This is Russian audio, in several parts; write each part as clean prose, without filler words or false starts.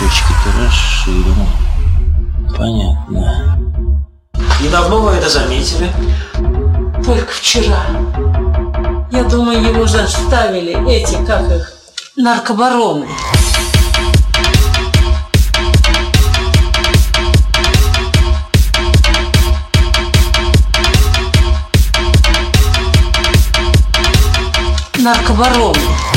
Щечки-то расширены. Понятно. И давно вы это заметили? Только вчера. Я думаю, его заставили эти, как их, наркобароны. Наркобароны.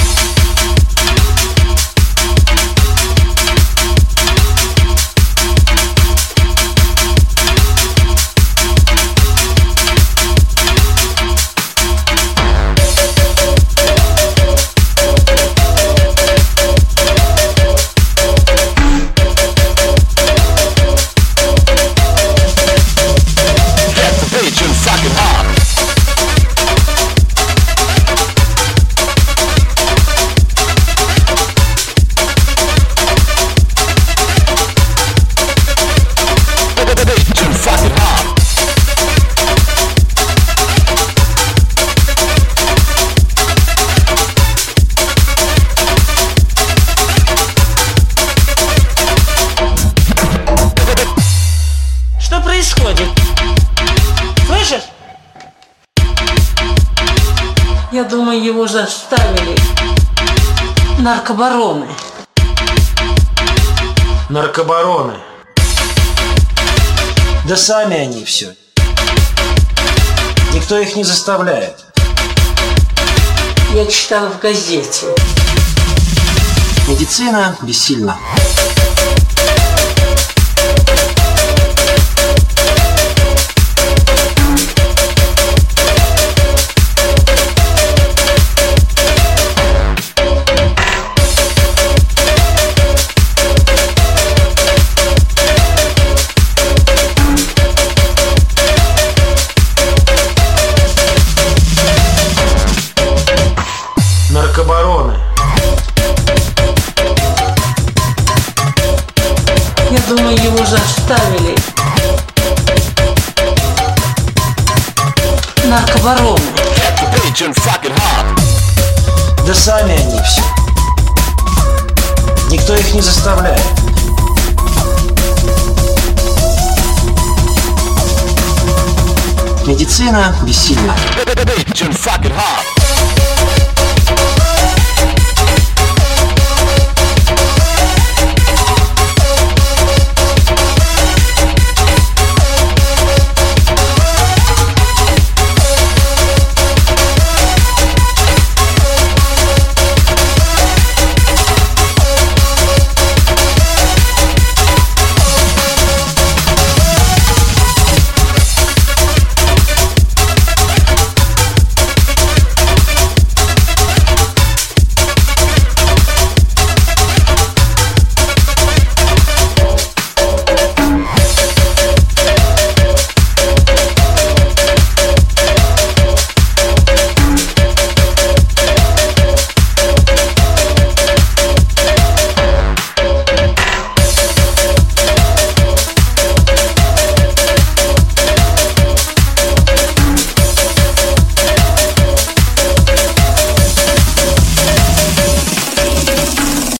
Что происходит? Слышишь? Я думаю, его заставили наркобароны. Наркобароны. Да сами они все. Никто их не заставляет. Я читала в газете. Медицина бессильна. Наркобароны. Я думаю, его заставили наркобароны. Да сами они все. Никто их не заставляет. Медицина бессильна.